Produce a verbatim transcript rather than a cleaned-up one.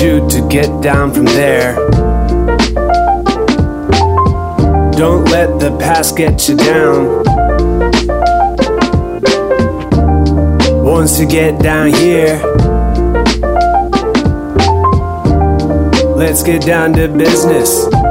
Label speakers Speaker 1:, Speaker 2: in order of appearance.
Speaker 1: you to get down from there. Don't let the past get you down. Once you get down here, let's get down to business.